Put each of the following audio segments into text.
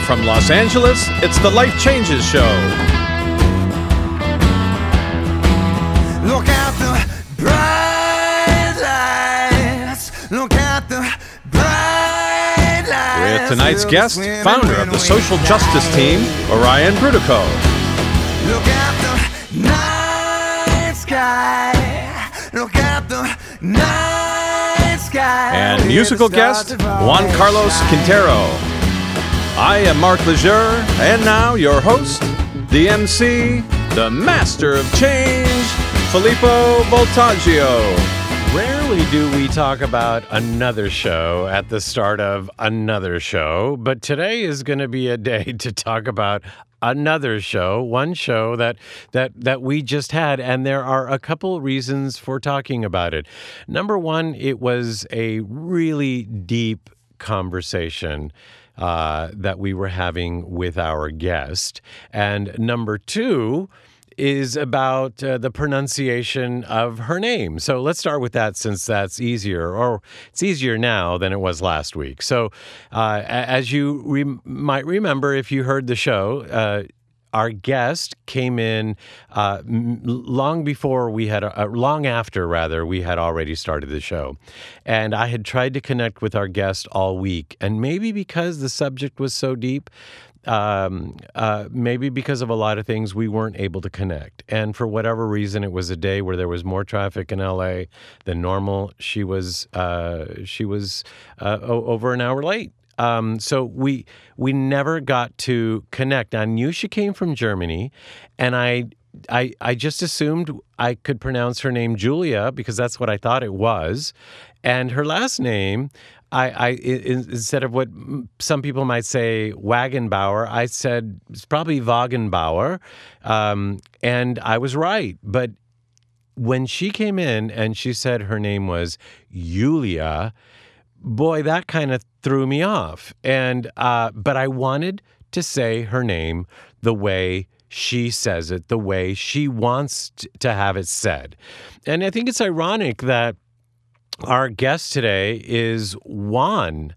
From Los Angeles, it's the Life Changes Show. Look at the bright lights. Look at the bright lights. With tonight's guest, founder of the social justice team, Orion Brudico. Look at the night sky. Look at the night sky. And musical guest, Juan Carlos Quintero. I am Mark Lejeune, and now your host, the MC, the master of change, Filippo Voltaggio. Rarely do we talk about another show at the start of another show, but today is going to be a day to talk about another show, one show that we just had, and there are a couple reasons for talking about it. Number one, it was a really deep conversation that we were having with our guest. And number two is about the pronunciation of her name. So let's start with that since that's easier, or it's easier now than it was last week. So as you might remember, if you heard the show, our guest came in long after we had already started the show. And I had tried to connect with our guest all week. And maybe because the subject was so deep, maybe because of a lot of things, we weren't able to connect. And for whatever reason, it was a day where there was more traffic in LA than normal. She was over an hour late. So we never got to connect. I knew she came from Germany, and I just assumed I could pronounce her name Julia because that's what I thought it was. And her last name, I instead of what some people might say Wagenbauer, I said it's probably Wagenbauer, and I was right. But when she came in and she said her name was Julia, boy, that kind of threw me off. And but I wanted to say her name the way she says it, the way she wants to have it said. And I think it's ironic that our guest today is Juan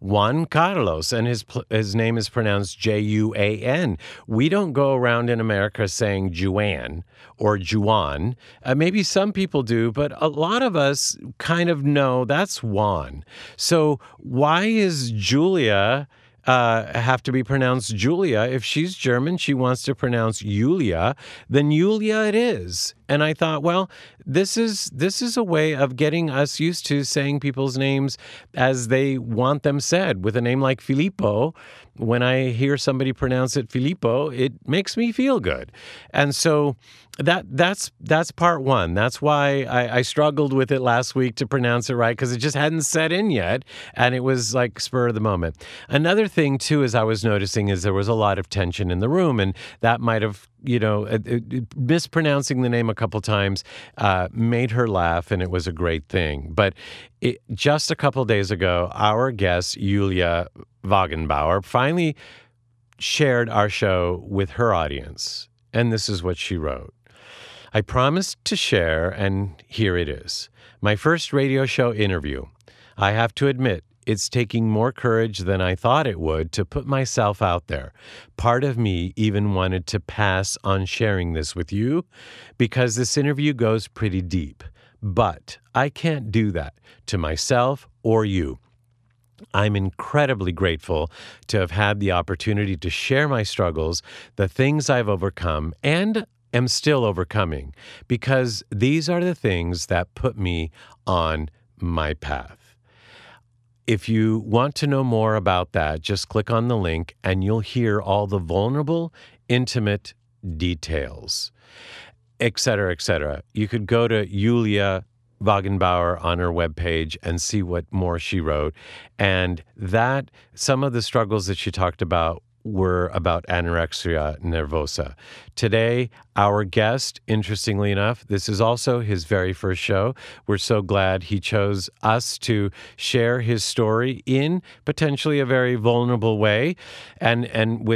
Carlos, and his name is pronounced Juan. We don't go around in America saying Juan or Juan. Maybe some people do, but a lot of us kind of know that's Juan. So why is Julia have to be pronounced Julia? If she's German, she wants to pronounce Julia, then Julia it is. And I thought, well, this is a way of getting us used to saying people's names as they want them said. With a name like Filippo, when I hear somebody pronounce it Filippo, it makes me feel good. And so that's part one. That's why I struggled with it last week to pronounce it right, because it just hadn't set in yet, and it was like spur of the moment. Another thing, too, as I was noticing, is there was a lot of tension in the room, and that might have, mispronouncing the name a couple times made her laugh, and it was a great thing. But just a couple days ago, our guest, Julia Wagenbauer, finally shared our show with her audience. And this is what she wrote. I promised to share, and here it is. My first radio show interview. I have to admit, it's taking more courage than I thought it would to put myself out there. Part of me even wanted to pass on sharing this with you because this interview goes pretty deep. But I can't do that to myself or you. I'm incredibly grateful to have had the opportunity to share my struggles, the things I've overcome, and am still overcoming, because these are the things that put me on my path. If you want to know more about that, just click on the link and you'll hear all the vulnerable, intimate details, et cetera, et cetera. You could go to Julia Wagenbauer on her webpage and see what more she wrote. And that some of the struggles that she talked about were about anorexia nervosa. Today, our guest, interestingly enough, this is also his very first show. We're so glad he chose us to share his story in potentially a very vulnerable way, and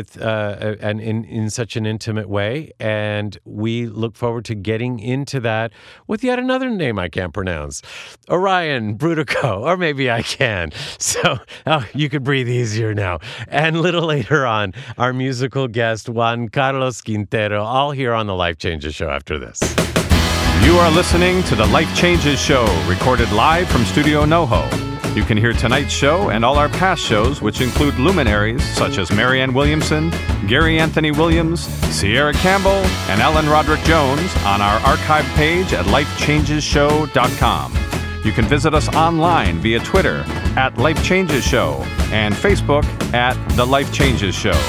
in such an intimate way. And we look forward to getting into that with yet another name I can't pronounce, Orion Brudico, or maybe I can. So you could breathe easier now. And a little later on, on our musical guest, Juan Carlos Quintero, all here on the Life Changes Show after this. You are listening to the Life Changes Show, recorded live from Studio NoHo. You can hear tonight's show and all our past shows, which include luminaries such as Marianne Williamson, Gary Anthony Williams, Sierra Campbell, and Ellen Roderick Jones on our archive page at lifechangesshow.com. You can visit us online via Twitter at Life Changes Show and Facebook at The Life Changes Show.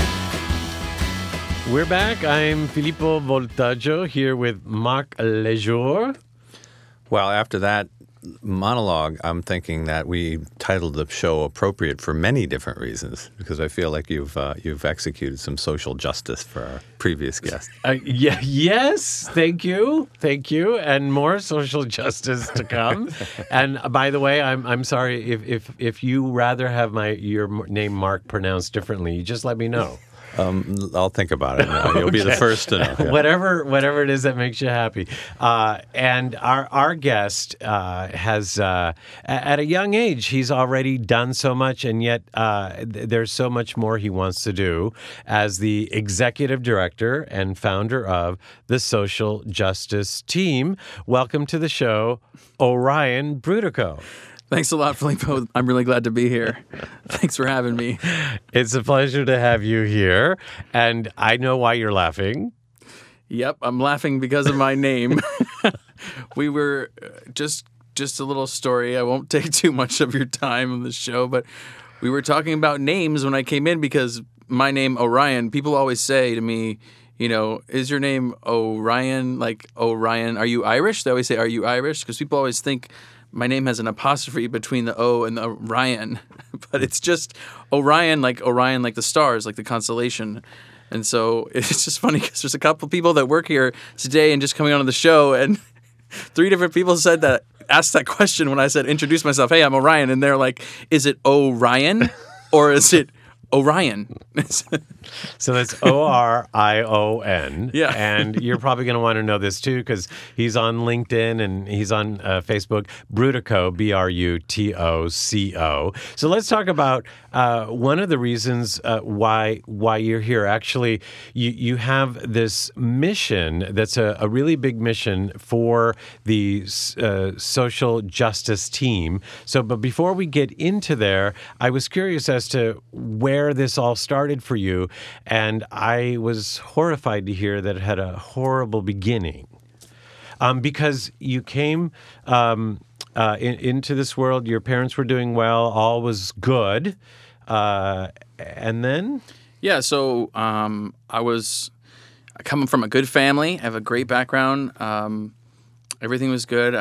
We're back. I'm Filippo Voltaggio here with Marc Lejour. Well, after that monologue, I'm thinking that we titled the show appropriate for many different reasons, because I feel like you've executed some social justice for our previous guest. Yes, thank you, and more social justice to come. And by the way, I'm sorry if you rather have your name Mark pronounced differently, you just let me know. I'll think about it. You'll be the first to know. Whatever it is that makes you happy. And our guest has, at a young age, he's already done so much, and yet there's so much more he wants to do as the executive director and founder of the Social Justice Team. Welcome to the show, Orion Brudico. Thanks a lot, Filippo. I'm really glad to be here. Thanks for having me. It's a pleasure to have you here, and I know why you're laughing. Yep, I'm laughing because of my name. We were just a little story. I won't take too much of your time on the show, but we were talking about names when I came in because my name, Orion, people always say to me, is your name Orion? Like, Orion, are you Irish? They always say, are you Irish? Because people always think my name has an apostrophe between the O and the Ryan, but it's just Orion, like the stars, like the constellation. And so it's just funny because there's a couple people that work here today and just coming on the show, and 3 different people asked that question when I said, introduce myself, hey, I'm Orion, and they're like, is it Orion or is it Orion? So that's Orion. Yeah. And you're probably going to want to know this too, because he's on LinkedIn and he's on Facebook, Brudico, Brutoco. So let's talk about one of the reasons why you're here. Actually, you have this mission that's a really big mission for the Social Justice Team. But before we get into there, I was curious as to where this all started for you, and I was horrified to hear that it had a horrible beginning. Because you came into this world, your parents were doing well, all was good, and then? Yeah, so I come from a good family. I have a great background. Everything was good.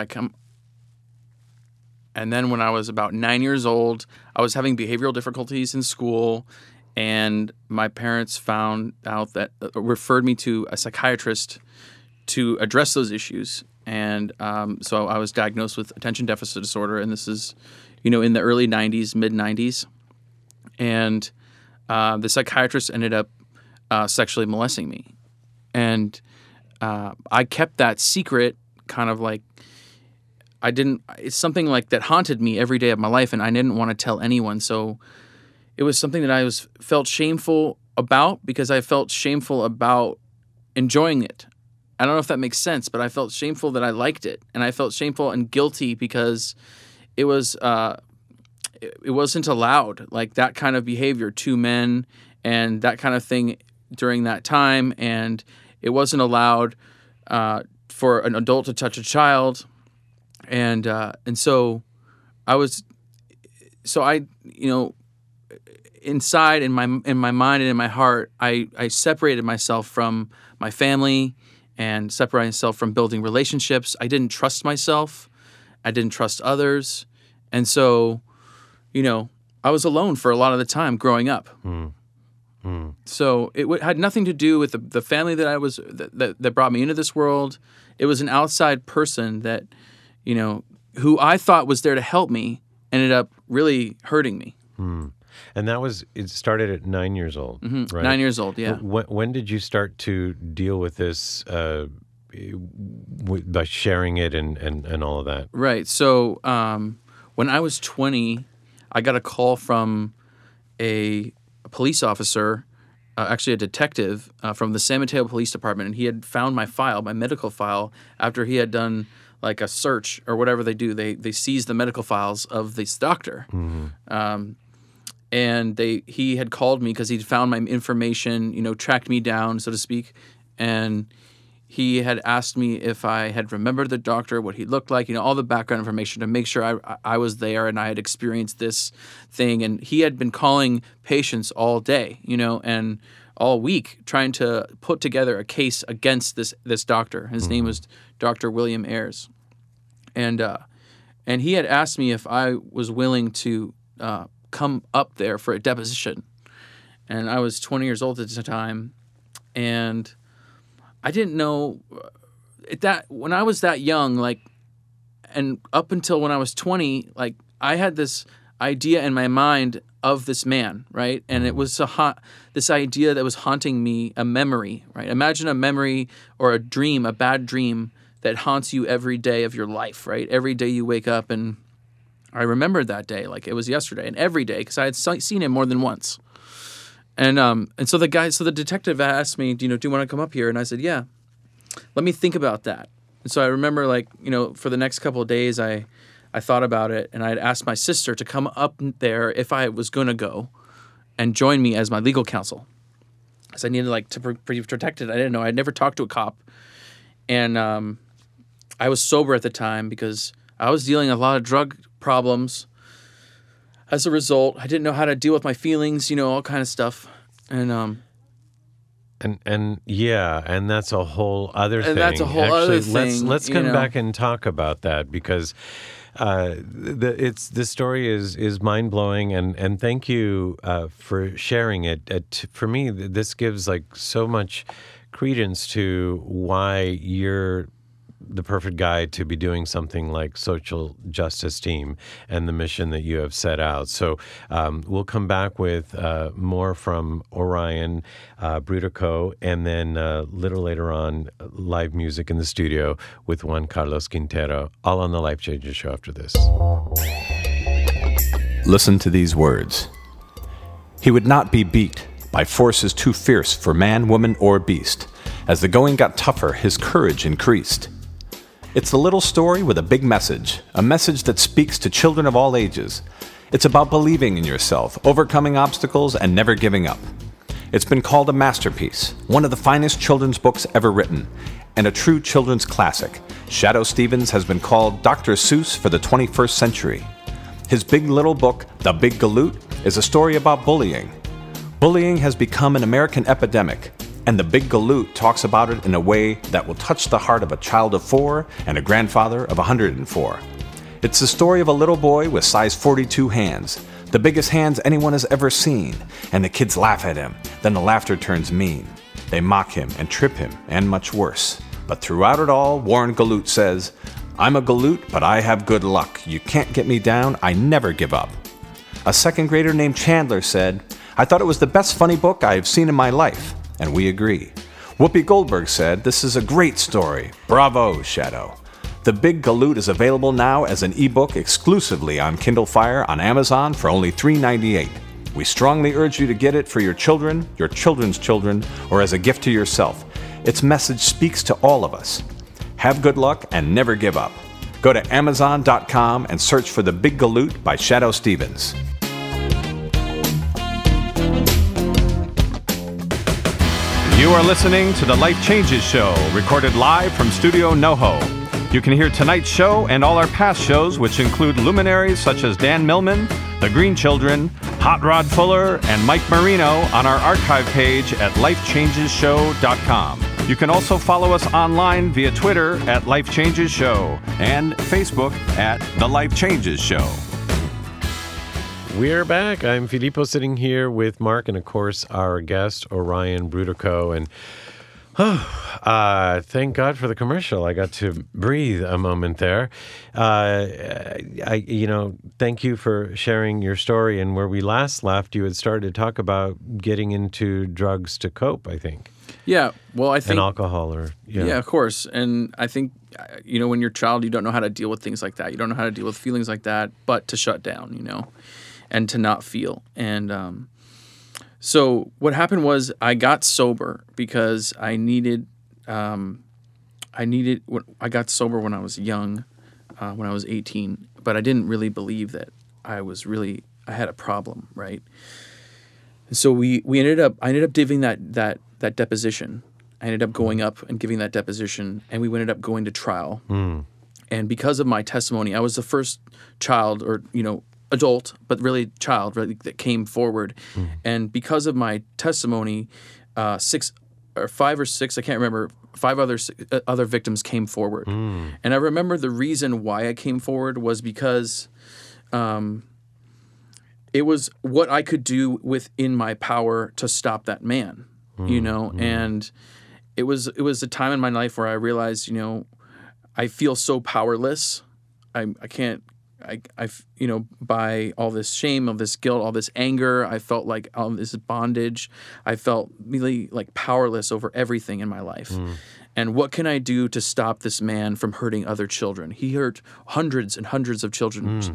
And then when I was about 9 years old, I was having behavioral difficulties in school, and my parents found out that referred me to a psychiatrist to address those issues. And so I was diagnosed with attention deficit disorder, and this is, in the early 90s, mid-90s. And the psychiatrist ended up sexually molesting me. And I kept that secret, kind of like, it's something like that haunted me every day of my life, and I didn't want to tell anyone. So it was something that I felt shameful about, because I felt shameful about enjoying it. I don't know if that makes sense, but I felt shameful that I liked it, and I felt shameful and guilty because it wasn't allowed, like that kind of behavior to men and that kind of thing during that time, and it wasn't allowed for an adult to touch a child. And so I inside in my mind and in my heart, I separated myself from my family and separated myself from building relationships. I didn't trust myself. I didn't trust others. And so, I was alone for a lot of the time growing up. So it had nothing to do with the family that brought me into this world. It was an outside person that, who I thought was there to help me, ended up really hurting me. And it started at 9 years old, right? 9 years old, yeah. When did you start to deal with this by sharing it and all of that? Right. So when I was 20, I got a call from a police officer, actually a detective from the San Mateo Police Department, and he had found my file, my medical file, after he had done like a search or whatever they do. They seize the medical files of this doctor. And he had called me because he'd found my information, tracked me down, so to speak. And he had asked me if I had remembered the doctor, what he looked like, all the background information to make sure I was there and I had experienced this thing. And he had been calling patients all day, and all week trying to put together a case against this doctor. His name was Dr. William Ayers. And he had asked me if I was willing to come up there for a deposition. And I was 20 years old at the time, and I didn't know that when I was that young, and up until when I was 20, I had this idea in my mind of this man, right? And it was this idea that was haunting me, a memory, right? Imagine a memory or a dream, a bad dream that haunts you every day of your life, right? Every day you wake up, and I remembered that day like it was yesterday, and every day because I had seen him more than once. And so the detective asked me, do you want to come up here? And I said, yeah. Let me think about that. And so I remember, for the next couple of days, I thought about it, and I had asked my sister to come up there if I was going to go and join me as my legal counsel, because I needed to be protected. I didn't know. I'd never talked to a cop, and I was sober at the time because I was dealing with a lot of drug problems. As a result, I didn't know how to deal with my feelings, all kind of stuff. And that's a whole other thing. And that's a whole other thing. Let's come back and talk about that, because this story is mind blowing, and thank you for sharing it. For me, this gives so much credence to why you're the perfect guy to be doing something like Social Justice Team and the mission that you have set out. So we'll come back with more from Orion Brutoco, and then a little later on, live music in the studio with Juan Carlos Quintero, all on the Life Changes Show after this. Listen to these words. He would not be beat by forces too fierce for man, woman, or beast. As the going got tougher, his courage increased. It's a little story with a big message, a message that speaks to children of all ages. It's about believing in yourself, overcoming obstacles, and never giving up. It's been called a masterpiece, one of the finest children's books ever written, and a true children's classic. Shadoe Stevens has been called Dr. Seuss for the 21st century. His big little book, The Big Galoot, is a story about bullying. Bullying has become an American epidemic, and The Big Galoot talks about it in a way that will touch the heart of a child of 4 and a grandfather of 104. It's the story of a little boy with size 42 hands, the biggest hands anyone has ever seen, and the kids laugh at him. Then the laughter turns mean. They mock him and trip him, and much worse. But throughout it all, Warren Galoot says, "I'm a Galoot, but I have good luck. You can't get me down. I never give up." A second grader named Chandler said, "I thought it was the best funny book I've seen in my life." And we agree. Whoopi Goldberg said, "This is a great story. Bravo, Shadoe." The Big Galoot is available now as an ebook exclusively on Kindle Fire on Amazon for only $3.98. We strongly urge you to get it for your children, your children's children, or as a gift to yourself. Its message speaks to all of us. Have good luck and never give up. Go to Amazon.com and search for The Big Galoot by Shadoe Stevens. You are listening to the Life Changes Show, recorded live from Studio NoHo. You can hear tonight's show and all our past shows, which include luminaries such as Dan Millman, The Green Children, Hot Rod Fuller, and Mike Marino on our archive page at lifechangesshow.com. You can also follow us online via Twitter at Life Changes Show and Facebook at The Life Changes Show. We're back. I'm Filippo, sitting here with Mark and, of course, our guest, Orion Brutoco. And thank God for the commercial. I got to breathe a moment there. Thank you for sharing your story. And where we last left, you had started to talk about getting into drugs to cope, I think. Yeah, well, I think... And alcohol Yeah, of course. And I think, when you're a child, you don't know how to deal with things like that. You don't know how to deal with feelings like that, but to shut down, and to not feel. And So what happened was I got sober because I got sober when I was young, when I was 18, but I didn't really believe that I had a problem, right? And so I ended up giving that deposition. I ended up going up and giving that deposition, and we ended up going to trial. And because of my testimony, I was the first child, or adult, but really child, really, that came forward. And because of my testimony, 5 or 6, I can't remember, 5 other victims came forward. And I remember the reason why I came forward was because it was what I could do within my power to stop that man, and it was a time in my life where I realized, I feel so powerless. I can't, by all this shame, all this guilt, all this anger, I felt like all this bondage. I felt really like powerless over everything in my life. And what can I do to stop this man from hurting other children? He hurt hundreds and hundreds of children.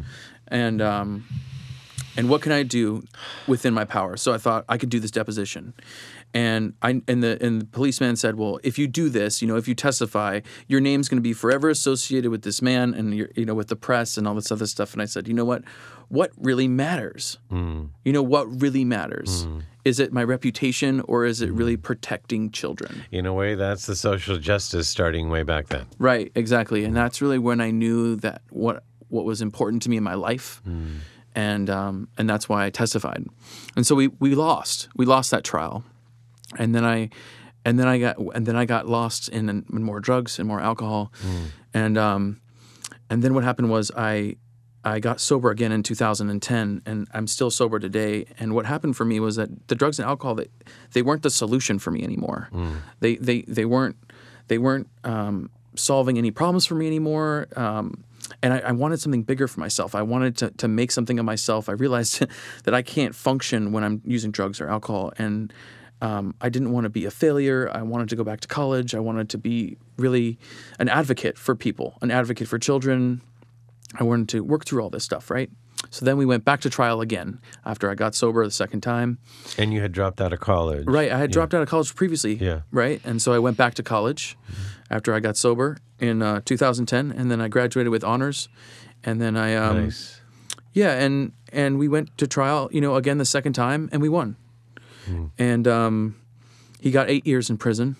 And what can I do within my power? So I thought I could do this deposition. And the policeman said, well, if you do this, if you testify, your name's going to be forever associated with this man and with the press and all this other stuff. And I said, you know what? What really matters? What really matters? Is it my reputation, or is it really protecting children? In a way, that's the social justice starting way back then. Right, exactly. And that's really when I knew that what was important to me in my life. And that's why I testified. And so we lost that trial. And then I got lost in more drugs and more alcohol, and then what happened was I got sober again in 2010, and I'm still sober today. And what happened for me was that the drugs and alcohol, they weren't the solution for me anymore. They weren't solving any problems for me anymore. And I wanted something bigger for myself. I wanted to make something of myself. I realized that I can't function when I'm using drugs or alcohol, and I didn't want to be a failure. I wanted to go back to college. I wanted to be really an advocate for people, an advocate for children. I wanted to work through all this stuff, right? So then we went back to trial again after I got sober the second time. And you had dropped out of college. Right. I had dropped out of college previously. Yeah. Right. And so I went back to college after I got sober in 2010, and then I graduated with honors. And then I nice. Yeah, and we went to trial, again the second time, and we won. And he got 8 years in prison,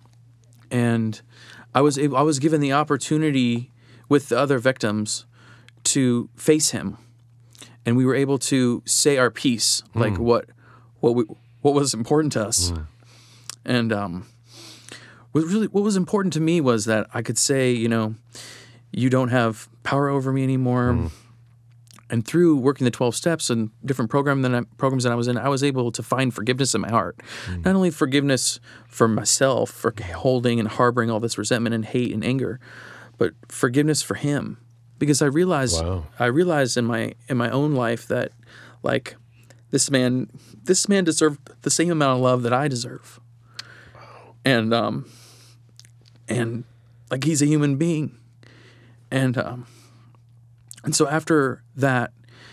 and I was given the opportunity with the other victims to face him, and we were able to say our piece, like what was important to us, and what was important to me was that I could say, you don't have power over me anymore. And through working the 12 steps and different programs that I was in, I was able to find forgiveness in my heart. Not only forgiveness for myself for holding and harboring all this resentment and hate and anger, but forgiveness for him, because I realized in my own life that, like, this man deserved the same amount of love that I deserve, and like, he's a human being, and so after that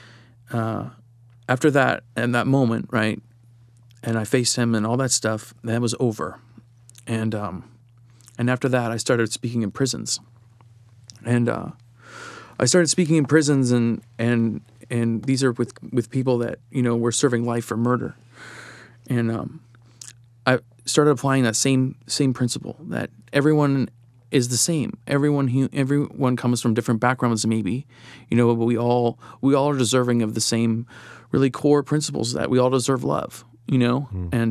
and that moment, right, and I faced him and all that stuff, that was over. And after that, I started speaking in prisons. And I started speaking in prisons, and these are with people that, were serving life for murder. And I started applying that same principle, that everyone is the same. Everyone comes from different backgrounds, maybe, but we all are deserving of the same really core principles, that we all deserve love, and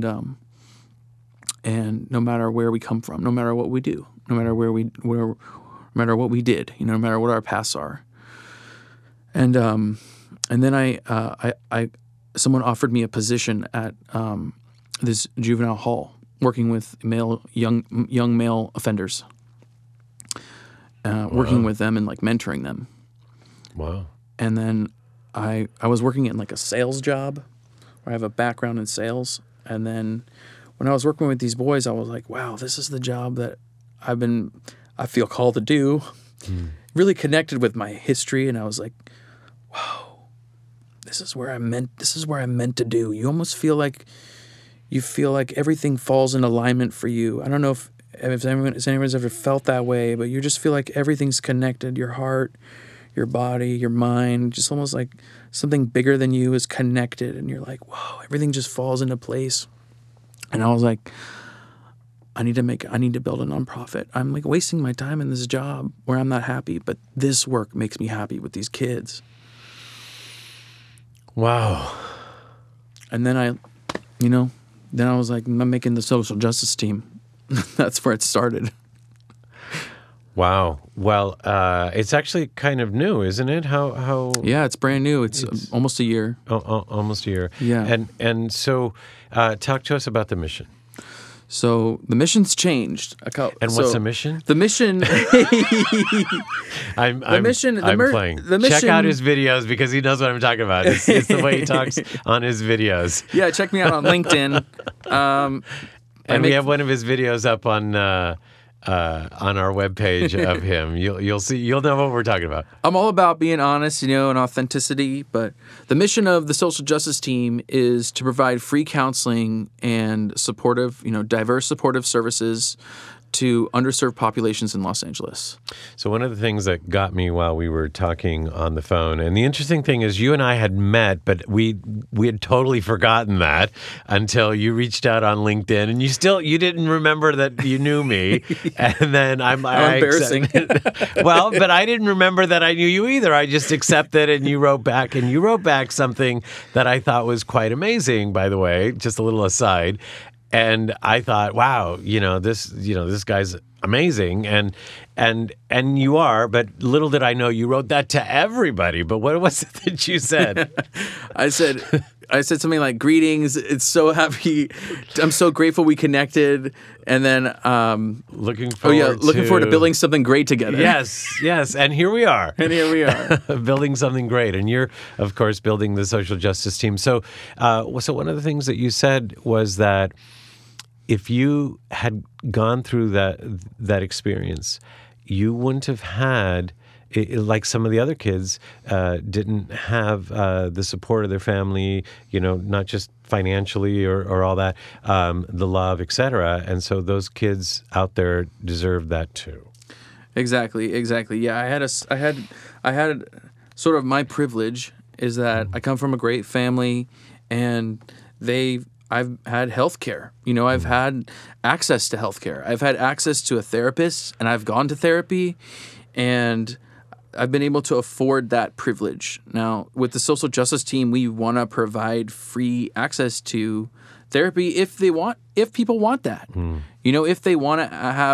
no matter where we come from, no matter what we do, no matter no matter what we did, no matter what our pasts are. And then I someone offered me a position at this juvenile hall, working with young male offenders. Working with them and, like, mentoring them. Wow. And then I was working in, like, a sales job, where I have a background in sales. And then when I was working with these boys, I was like, wow, this is the job that I feel called to do. Really connected with my history, and I was like, wow, this is where I'm meant to do. You almost feel like you feel like everything falls in alignment for you. I don't know if anyone's ever felt that way, but you just feel like everything's connected. Your heart, your body, your mind, just almost like something bigger than you is connected, and you're like, whoa, everything just falls into place. And I was like, I need to build a nonprofit. I'm like wasting my time in this job where I'm not happy, but this work makes me happy with these kids. Wow. And then I was like, I'm making the social justice team. That's where it started. Wow. Well, it's actually kind of new, isn't it? How? Yeah, it's brand new. It's almost a year. Almost a year. Yeah. And so, talk to us about the mission. So the mission's changed. What's the mission? The mission. I'm playing. The mission. Check out his videos because he knows what I'm talking about. It's the way he talks on his videos. Yeah, check me out on LinkedIn. We have one of his videos up on our webpage of him. You'll know what we're talking about. I'm all about being honest, and authenticity, but the mission of the social justice team is to provide free counseling and supportive, diverse supportive services to underserved populations in Los Angeles. So one of the things that got me while we were talking on the phone, and the interesting thing is you and I had met, but we had totally forgotten that until you reached out on LinkedIn, and you didn't remember that you knew me. And then How embarrassing. Well, but I didn't remember that I knew you either. I just accepted, and you wrote back something that I thought was quite amazing, by the way, just a little aside. And I thought, wow, this guy's amazing, and you are. But little did I know you wrote that to everybody. But what was it that you said? I said something like, "Greetings. It's so happy. I'm so grateful we connected." And then looking forward to building something great together. Yes, and here we are. Building something great, and you're, of course, building the social justice team. So one of the things that you said was that if you had gone through that experience, you wouldn't have had, like some of the other kids, didn't have the support of their family, not just financially or all that, the love, etc. And so those kids out there deserve that too. Exactly. Yeah, I had sort of my privilege is that I come from a great family, and I've had health care. I've had access to health care. I've had access to a therapist, and I've gone to therapy, and I've been able to afford that privilege. Now, with the social justice team, we want to provide free access to therapy if people want that. If they want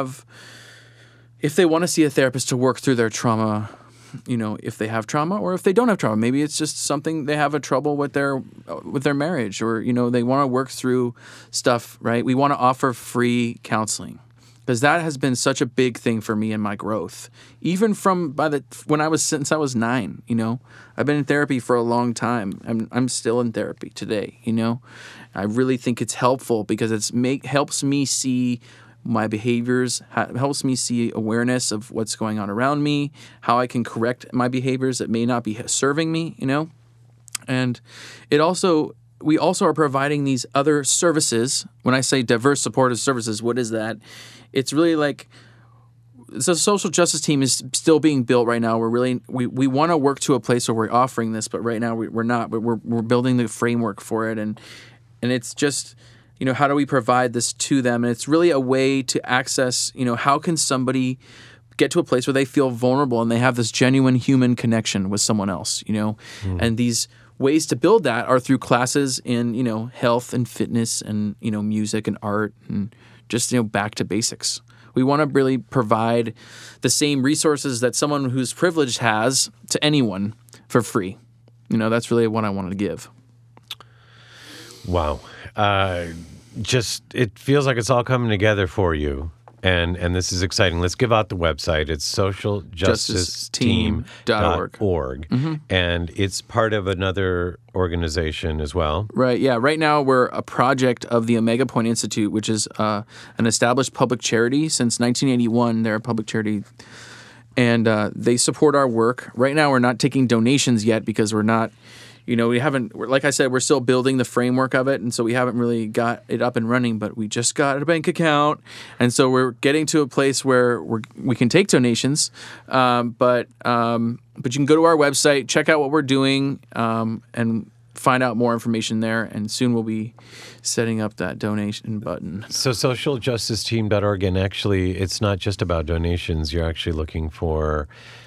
to see a therapist to work through their trauma, if they have trauma or if they don't have trauma. Maybe it's just something they have a trouble with their marriage, or they want to work through stuff, right? We want to offer free counseling because that has been such a big thing for me in my growth. Even since I was 9, I've been in therapy for a long time. I'm still in therapy today, I really think it's helpful because helps me see my behaviors, helps me see awareness of what's going on around me, how I can correct my behaviors that may not be serving me, And we also are providing these other services. When I say diverse supportive services, what is that? It's really like, so the social justice team is still being built right now. We want to work to a place where we're offering this, but right now we're not. But we're building the framework for it, and it's just, how do we provide this to them? And it's really a way to access, how can somebody get to a place where they feel vulnerable and they have this genuine human connection with someone else, And these ways to build that are through classes in, health and fitness and, music and art and just, back to basics. We want to really provide the same resources that someone who's privileged has to anyone for free. That's really what I wanted to give. Wow. It feels like it's all coming together for you, and this is exciting. Let's give out the website. It's socialjusticeteam.org, and it's part of another organization as well. Right, yeah. Right now we're a project of the Omega Point Institute, which is an established public charity. Since 1981, they're a public charity. and they support our work. Right now, we're not taking donations yet because we're not, we haven't, like I said, we're still building the framework of it, and so we haven't really got it up and running, but we just got a bank account, and so we're getting to a place where we can take donations, but you can go to our website, check out what we're doing, and find out more information there, and soon we'll be setting up that donation button. So socialjusticeteam.org, and actually it's not just about donations. You're actually looking for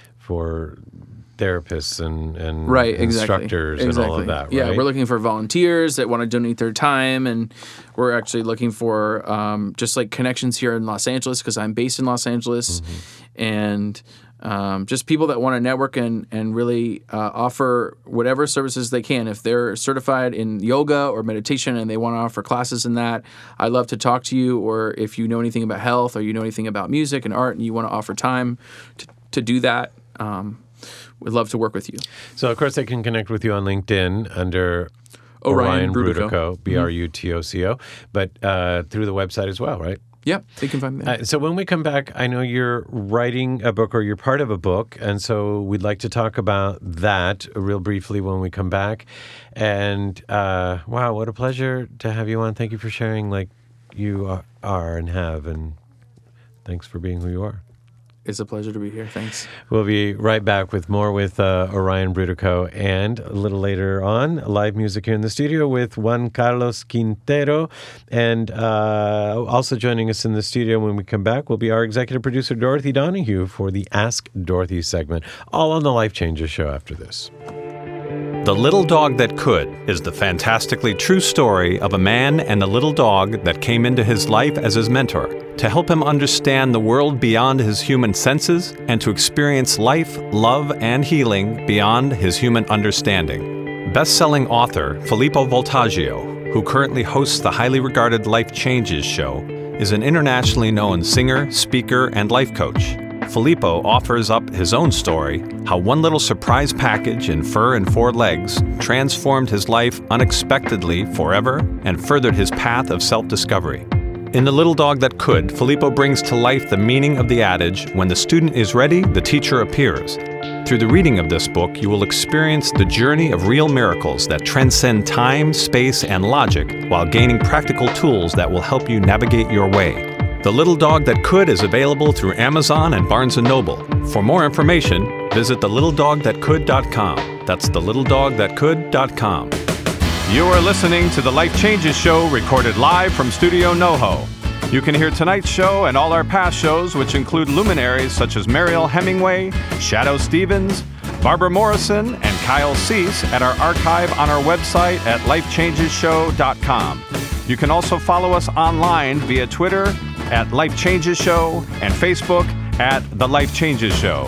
therapists and right, instructors and all of that, right? Yeah, we're looking for volunteers that want to donate their time, and we're actually looking for just like connections here in Los Angeles, because I'm based in Los Angeles, and just people that want to network and really offer whatever services they can. If they're certified in yoga or meditation and they want to offer classes in that, I'd love to talk to you. Or if you know anything about health or you know anything about music and art and you want to offer time to do that, we'd love to work with you. So, of course, they can connect with you on LinkedIn under Orion Brutoco, Brutoco, but through the website as well, right? Yeah, they can find me. So when we come back, I know you're writing a book, or you're part of a book, and so we'd like to talk about that real briefly when we come back. And wow, what a pleasure to have you on. Thank you for sharing like you are and have, and thanks for being who you are. It's a pleasure to be here. Thanks. We'll be right back with more with Orion Brutoco, and a little later on, live music here in the studio with Juan Carlos Quintero. And also joining us in the studio when we come back will be our executive producer, Dorothy Donahue, for the Ask Dorothy segment, all on the Life Changes show after this. The Little Dog That Could is the fantastically true story of a man and a little dog that came into his life as his mentor to help him understand the world beyond his human senses and to experience life, love, and healing beyond his human understanding. Best-selling author Filippo Voltaggio, who currently hosts the highly regarded Life Changes show, is an internationally known singer, speaker, and life coach. Filippo offers up his own story, how one little surprise package in fur and 4 legs transformed his life unexpectedly forever and furthered his path of self-discovery. In The Little Dog That Could, Filippo brings to life the meaning of the adage, when the student is ready, the teacher appears. Through the reading of this book, you will experience the journey of real miracles that transcend time, space, and logic while gaining practical tools that will help you navigate your way. The Little Dog That Could is available through Amazon and Barnes & Noble. For more information, visit thelittledogthatcould.com. That's thelittledogthatcould.com. You are listening to the Life Changes show, recorded live from Studio NoHo. You can hear tonight's show and all our past shows, which include luminaries such as Mariel Hemingway, Shadow Stevens, Barbara Morrison, and Kyle Cease at our archive on our website at lifechangesshow.com. You can also follow us online via Twitter at Life Changes Show and Facebook at The Life Changes Show.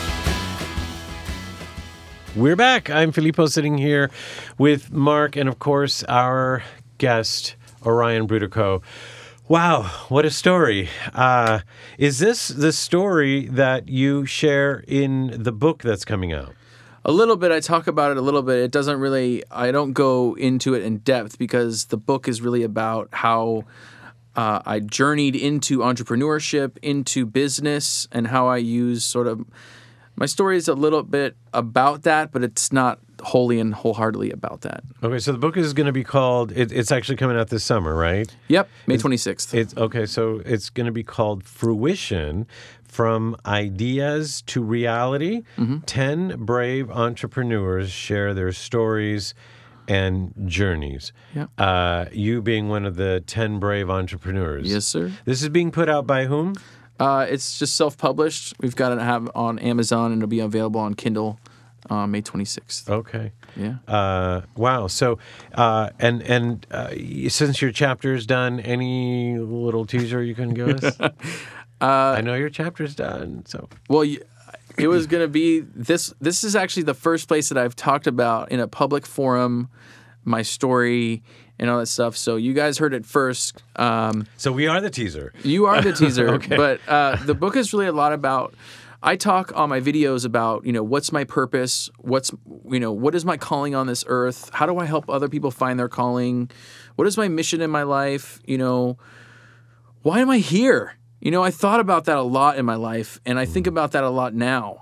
We're back. I'm Filippo, sitting here with Mark and, of course, our guest, Orion Brutoco. Wow, what a story. Is this the story that you share in the book that's coming out? A little bit. I talk about it a little bit. It doesn't really, I don't go into it in depth because the book is really about how I journeyed into entrepreneurship, into business, and how I use sort of, my story is a little bit about that, but it's not wholly and wholeheartedly about that. Okay, so the book is going to be called, it's actually coming out this summer, right? Yep, May 26th. Okay, so it's going to be called Fruition, From Ideas to Reality. 10 brave entrepreneurs share their stories and journeys. Yeah. You being one of the 10 brave entrepreneurs. Yes, sir. This is being put out by whom? It's just self-published. We've got it on Amazon, and it'll be available on Kindle May 26th. Okay. Yeah. Wow. So, and since your chapter's done, any little teaser you can give us? I know your chapter's done. So. Well, it was going to be this. This is actually the first place that I've talked about in a public forum my story and all that stuff. So you guys heard it first. So we are the teaser. You are the teaser. Okay. But the book is really a lot about. I talk on my videos about, what's my purpose? What is my calling on this earth? How do I help other people find their calling? What is my mission in my life? Why am I here? I thought about that a lot in my life, and I think about that a lot now,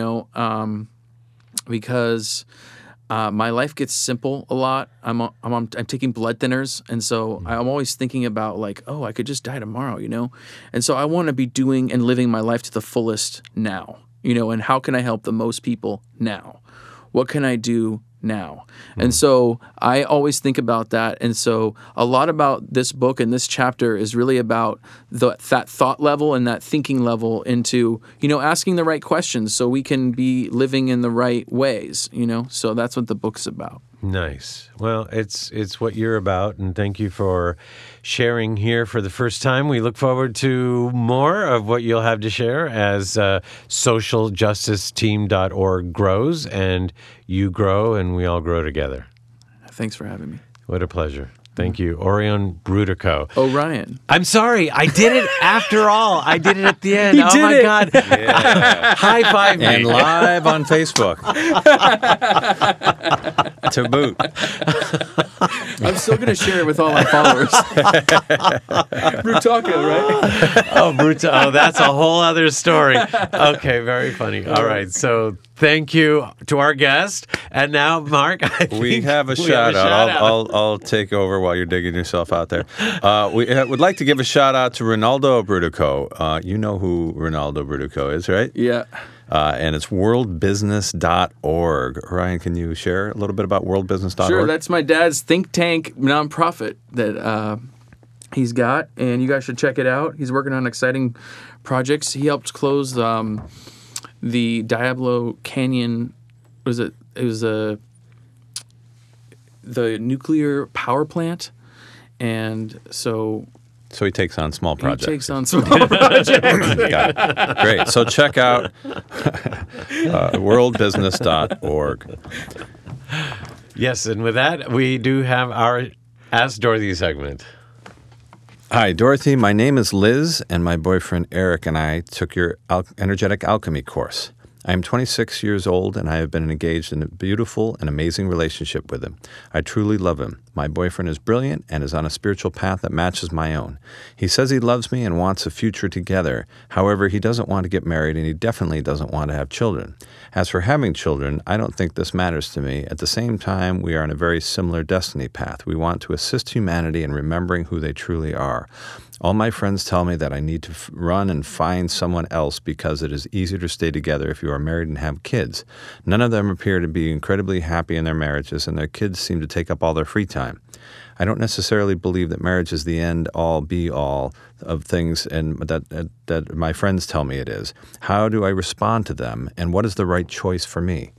because my life gets simple a lot. I'm taking blood thinners, and so I'm always thinking about like, oh, I could just die tomorrow, And so I want to be doing and living my life to the fullest now, and how can I help the most people now? What can I do now? And so I always think about that. And so a lot about this book and this chapter is really about that thought level and that thinking level into, asking the right questions so we can be living in the right ways, So that's what the book's about. Nice. Well, it's what you're about, and thank you for sharing here for the first time. We look forward to more of what you'll have to share as socialjusticeteam.org grows, and you grow, and we all grow together. Thanks for having me. What a pleasure. Thank you, Orion Brudico. Orion. I'm sorry. I did it after all. I did it at the end. He oh, did my it. God. Yeah. High five me. And live on Facebook. To boot. I'm still going to share it with all my followers. Brutaco, right? Oh, that's a whole other story. Okay, very funny. All right, so thank you to our guest. And now, Mark, We have a shout out. I'll take over while you're digging yourself out there. We would like to give a shout out to Ronaldo Brudico. You know who Ronaldo Brudico is, right? Yeah. And it's worldbusiness.org. Ryan, can you share a little bit about worldbusiness.org? Sure, that's my dad's think tank nonprofit that he's got, and you guys should check it out. He's working on exciting projects. He helped close the Diablo Canyon. It was the nuclear power plant, and so he takes on small projects. He takes on small projects. Got it. Great. So check out worldbusiness.org. Yes, and with that, we do have our Ask Dorothy segment. Hi, Dorothy. My name is Liz, and my boyfriend Eric and I took your energetic alchemy course. I am 26 years old, and I have been engaged in a beautiful and amazing relationship with him. I truly love him. My boyfriend is brilliant and is on a spiritual path that matches my own. He says he loves me and wants a future together. However, he doesn't want to get married, and he definitely doesn't want to have children. As for having children, I don't think this matters to me. At the same time, we are on a very similar destiny path. We want to assist humanity in remembering who they truly are. All my friends tell me that I need to run and find someone else because it is easier to stay together if you are married and have kids. None of them appear to be incredibly happy in their marriages, and their kids seem to take up all their free time. I don't necessarily believe that marriage is the end-all, be-all of things, and that my friends tell me it is. How do I respond to them, and what is the right choice for me?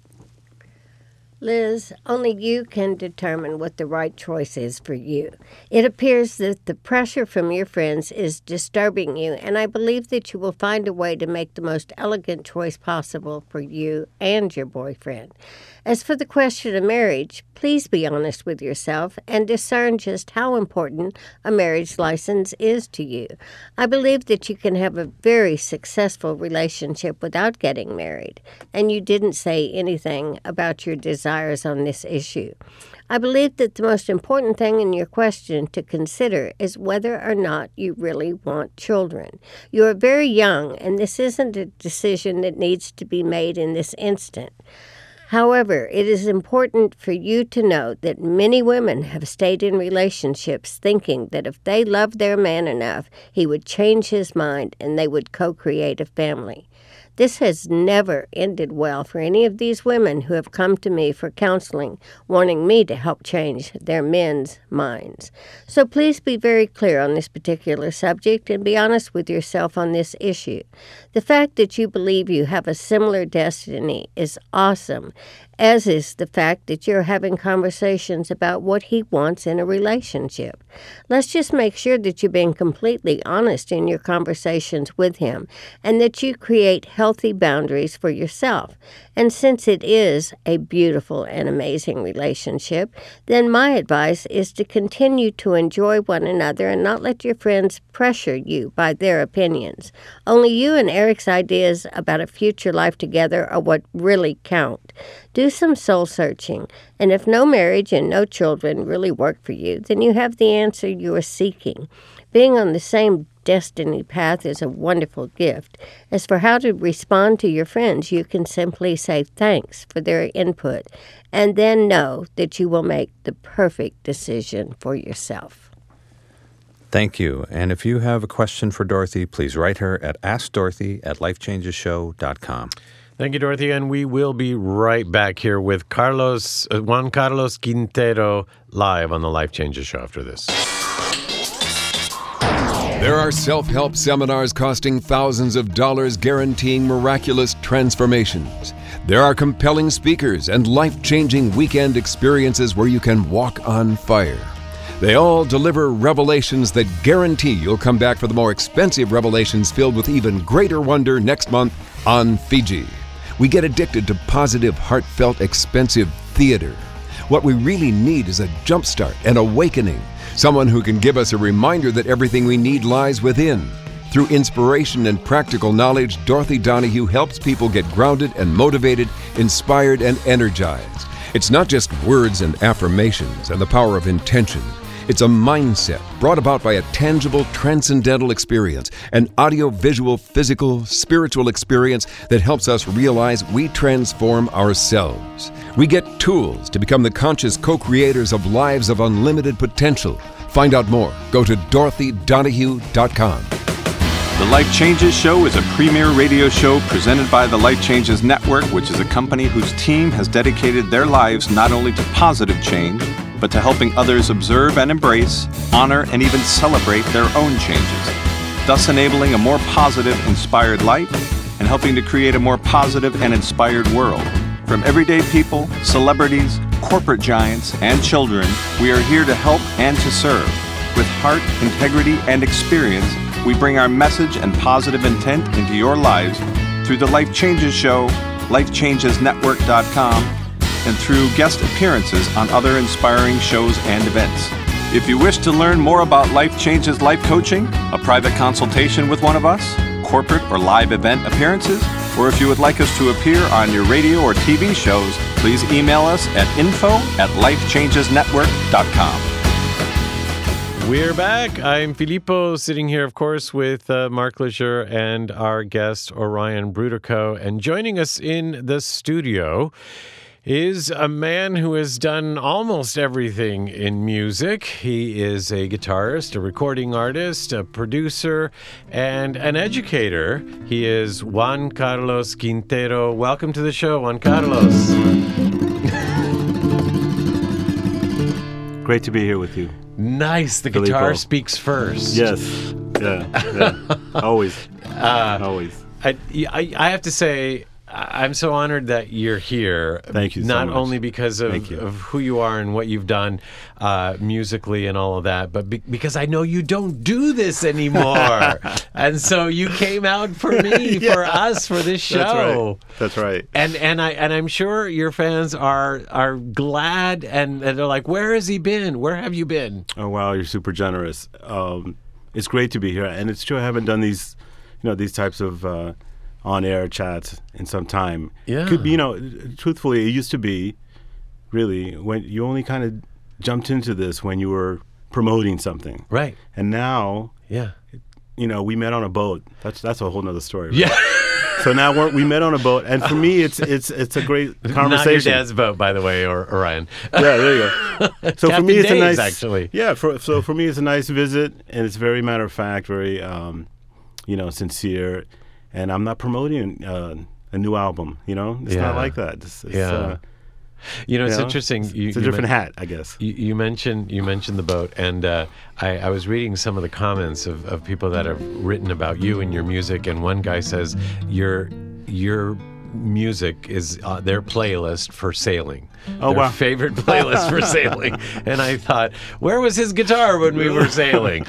Liz, only you can determine what the right choice is for you. It appears that the pressure from your friends is disturbing you, and I believe that you will find a way to make the most elegant choice possible for you and your boyfriend. As for the question of marriage, please be honest with yourself and discern just how important a marriage license is to you. I believe that you can have a very successful relationship without getting married, and you didn't say anything about your desires on this issue. I believe that the most important thing in your question to consider is whether or not you really want children. You are very young, and this isn't a decision that needs to be made in this instant. However, it is important for you to know that many women have stayed in relationships thinking that if they loved their man enough, he would change his mind and they would co-create a family. This has never ended well for any of these women who have come to me for counseling, wanting me to help change their men's minds. So please be very clear on this particular subject and be honest with yourself on this issue. The fact that you believe you have a similar destiny is awesome, as is the fact that you're having conversations about what he wants in a relationship. Let's just make sure that you're being completely honest in your conversations with him and that you create healthy boundaries for yourself. And since it is a beautiful and amazing relationship, then my advice is to continue to enjoy one another and not let your friends pressure you by their opinions. Only you and Eric's ideas about a future life together are what really count. Do some soul searching, and if no marriage and no children really work for you, then you have the answer you are seeking. Being on the same destiny path is a wonderful gift. As for how to respond to your friends, you can simply say thanks for their input and then know that you will make the perfect decision for yourself. Thank you. And if you have a question for Dorothy, please write her at AskDorothy@LifeChangesShow.com. Thank you, Dorothy. And we will be right back here with Juan Carlos Quintero live on the Life Changes Show after this. There are self-help seminars costing thousands of dollars guaranteeing miraculous transformations. There are compelling speakers and life-changing weekend experiences where you can walk on fire. They all deliver revelations that guarantee you'll come back for the more expensive revelations filled with even greater wonder next month on Fiji. We get addicted to positive, heartfelt, expensive theater. What we really need is a jumpstart, an awakening, someone who can give us a reminder that everything we need lies within. Through inspiration and practical knowledge, Dorothy Donahue helps people get grounded and motivated, inspired and energized. It's not just words and affirmations and the power of intention. It's a mindset brought about by a tangible, transcendental experience, an audio-visual, physical, spiritual experience that helps us realize we transform ourselves. We get tools to become the conscious co-creators of lives of unlimited potential. Find out more. Go to DorothyDonahue.com. The Life Changes Show is a premier radio show presented by the Life Changes Network, which is a company whose team has dedicated their lives not only to positive change, but to helping others observe and embrace, honor, and even celebrate their own changes, thus enabling a more positive, inspired life and helping to create a more positive and inspired world. From everyday people, celebrities, corporate giants, and children, we are here to help and to serve. With heart, integrity, and experience, we bring our message and positive intent into your lives through the Life Changes Show, LifeChangesNetwork.com, and through guest appearances on other inspiring shows and events. If you wish to learn more about Life Changes Life Coaching, a private consultation with one of us, corporate or live event appearances, or if you would like us to appear on your radio or TV shows, please email us at info@lifechangesnetwork.com. We're back. I'm Filippo, sitting here, of course, with Mark Leisure and our guest, Orion Brudico. And joining us in the studio is a man who has done almost everything in music. He is a guitarist, a recording artist, a producer, and an educator. He is Juan Carlos Quintero. Welcome to the show, Juan Carlos. Great to be here with you. Nice. The Filippo. guitar speaks first. Yes. Yeah. Always. Always. I have to say, I'm so honored that you're here. Thank you so Not much. only because of who you are and what you've done musically and all of that, but because I know you don't do this anymore. And so you came out for me, for us, for this show. That's right. And I'm sure your fans are glad and they're like, where has he been? Where have you been? Oh wow, you're super generous. It's great to be here, and it's true I haven't done these types of on-air chats in some time. Yeah. Could be, truthfully, it used to be really when you only kind of jumped into this when you were promoting something. Right. And now, Yeah. we met on a boat. That's a whole nother story. Right? Yeah. So now we met on a boat, and for me, it's a great conversation. Not your dad's boat, by the way, or Orion. Yeah, there you go. So Captain for me, it's Dave's, a nice, actually. Yeah. So for me, it's a nice visit, and it's very matter of fact, very, sincere, and I'm not promoting a new album. It's Yeah. not like that. It's It's interesting. It's a different hat, I guess. You mentioned the boat, and I was reading some of the comments of people that have written about you and your music, and one guy says your music is their playlist for sailing. Oh, their wow. favorite playlist for sailing. And I thought, where was his guitar when we were sailing?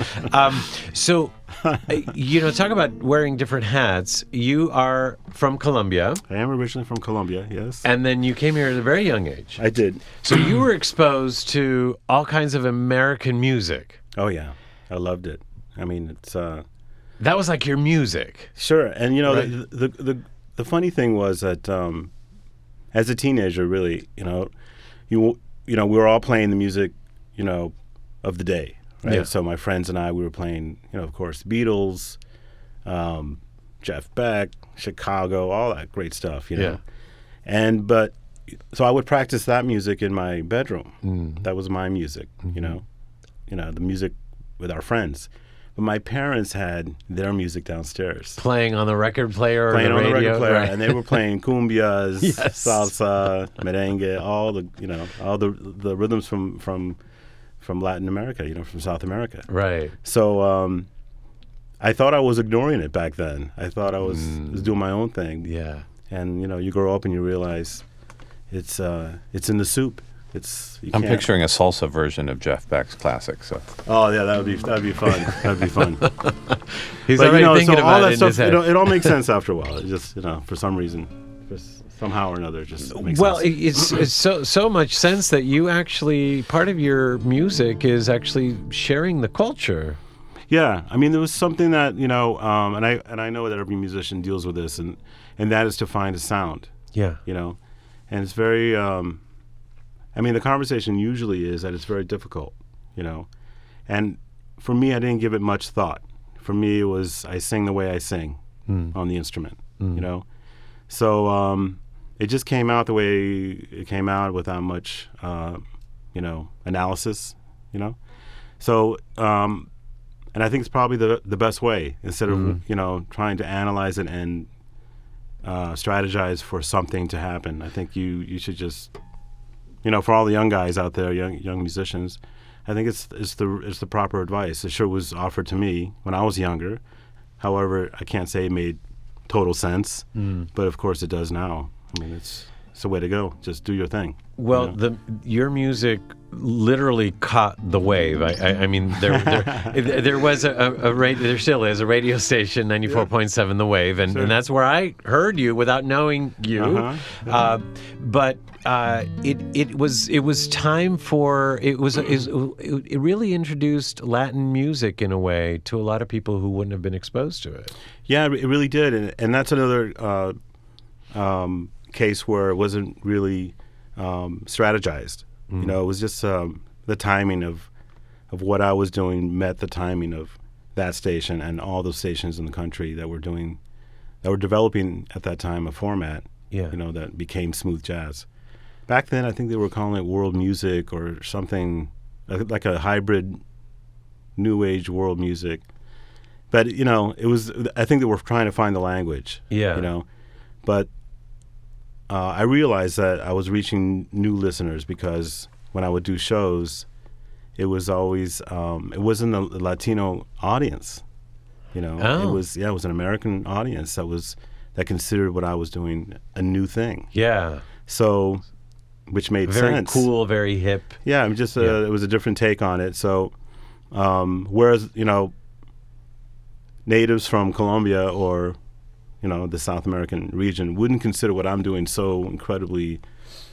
Talk about wearing different hats. You are from Colombia. I am originally from Colombia, yes. And then you came here at a very young age. I did. So you were exposed to all kinds of American music. Oh, yeah. I loved it. I mean, it's... That was like your music. Sure. And, Right. the funny thing was that as a teenager, really, we were all playing the music, of the day, right? Yeah. So my friends and I, we were playing, of course, Beatles, Jeff Beck, Chicago, all that great stuff, Yeah. But so I would practice that music in my bedroom. Mm. That was my music, the music with our friends. But my parents had their music downstairs. Playing on the record player or Playing the on radio. the record player, right. and they were playing cumbias, Yes. salsa, merengue, all the rhythms from Latin America, from South America. Right. So I thought I was ignoring it back then. I thought I was doing my own thing. Yeah. And you grow up and you realize it's in the soup. I'm picturing a salsa version of Jeff Beck's classic. So. Oh yeah, that'd be fun. That'd be fun. He's But already thinking so about all it that in stuff, his head. it all makes sense after a while. It just for some reason, just somehow or another, it just makes Well, sense. it's so much sense that you actually, part of your music is actually sharing the culture. Yeah, I mean, there was something that and I know that every musician deals with this, and that is to find a sound. Yeah. And it's very. The conversation usually is that it's very difficult, and for me, I didn't give it much thought. For me, it was I sing the way I sing on the instrument, So it just came out the way it came out without much, analysis, So. And I think it's probably the best way instead of trying to analyze it and strategize for something to happen. I think you should just for all the young guys out there, young musicians, I think it's the proper advice. It sure was offered to me when I was younger. However, I can't say it made total sense, but of course it does now. I mean, it's the way to go. Just do your thing. Well, your music literally caught the wave. I mean, there was there still is a radio station, 94.7 The Wave, and that's where I heard you without knowing you. But it was time for it really introduced Latin music in a way to a lot of people who wouldn't have been exposed to it. Yeah, it really did, and that's another case where it wasn't really strategized. It was just the timing of what I was doing met the timing of that station and all those stations in the country that were developing at that time a format, that became smooth jazz. Back then, I think they were calling it world music or something like a hybrid new age world music. But it was. I think they were trying to find the language. Yeah. But I realized that I was reaching new listeners because when I would do shows, it was always it wasn't a Latino audience. It was it was an American audience that considered what I was doing a new thing. Yeah. So, which made very sense. Very cool, very hip. Yeah, it was a different take on it. So, whereas natives from Colombia or the South American region wouldn't consider what I'm doing so incredibly,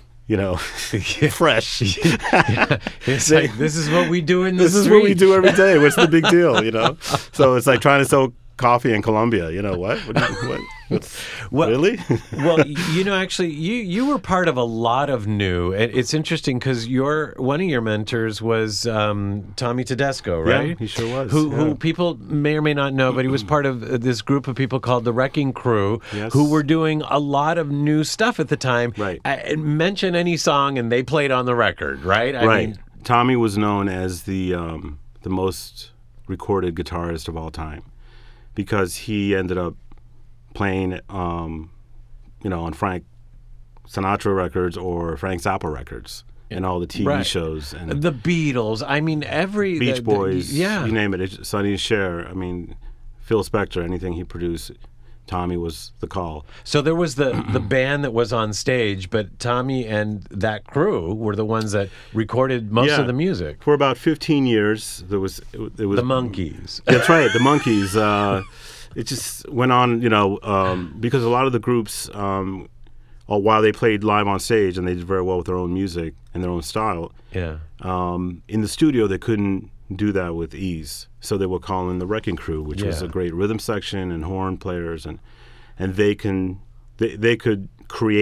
fresh. It's like, this is what we do in the This street. is what we do every day. What's the big deal, So it's like trying to sell coffee in Colombia. What? Well, really? Well, actually, you were part of a lot of new. It's interesting because one of your mentors was Tommy Tedesco, right? Yeah, he sure was. Who people may or may not know, but he was part of this group of people called the Wrecking Crew, Yes. who were doing a lot of new stuff at the time. Right. Mention any song and they played on the record, right? I mean, Tommy was known as the most recorded guitarist of all time because he ended up playing, on Frank Sinatra records or Frank Zappa records and all the TV shows. And the Beatles. I mean, Beach Boys, yeah. you name it. Sonny and Cher. I mean, Phil Spector, anything he produced, Tommy was the call. So there was the band that was on stage, but Tommy and that crew were the ones that recorded most of the music. For about 15 years, there was The Monkees. That's right, the Monkees. It just went on, because a lot of the groups, while they played live on stage and they did very well with their own music and their own style, Yeah. in the studio they couldn't do that with ease. So they were calling the Wrecking Crew, which was a great rhythm section and horn players, and they could create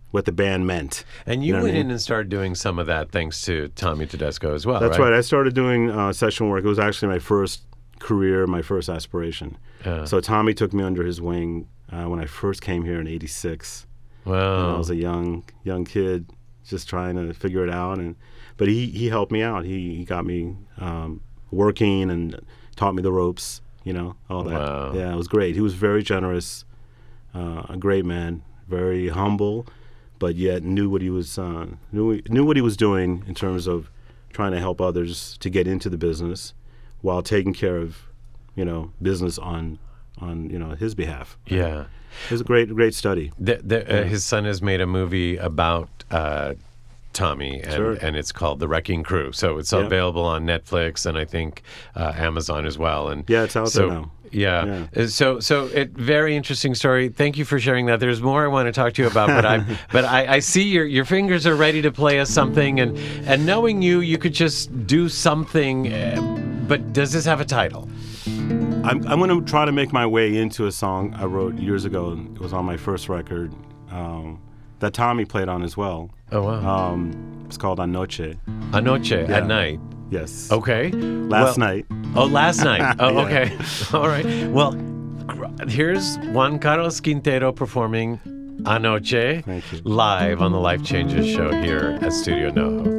what the band meant. And you went in and started doing some of that thanks to Tommy Tedesco as well, That's right. I started doing session work. It was actually my first career, my first aspiration. So Tommy took me under his wing when I first came here in '86. Wow. And I was a young kid just trying to figure it out. But he helped me out. He got me working and taught me the ropes, all that. Wow. Yeah, it was great. He was very generous, a great man, very humble, but yet knew what he was doing in terms of trying to help others to get into the business while taking care of, business on his behalf. Yeah. It was a great study. His son has made a movie about Tommy, and it's called The Wrecking Crew. So it's available on Netflix and I think Amazon as well. And yeah, it's out there now. Yeah. So very interesting story. Thank you for sharing that. There's more I want to talk to you about, but I see your fingers are ready to play us something, and knowing you could just do something. But does this have a title? I'm going to try to make my way into a song I wrote years ago. It was on my first record that Tommy played on as well. Oh, wow. It's called Anoche. Anoche, at night. Yes. Okay. Last night. Oh, last night. Oh, okay. All right. Well, here's Juan Carlos Quintero performing Anoche live on the Life Changes show here at Studio NoHo.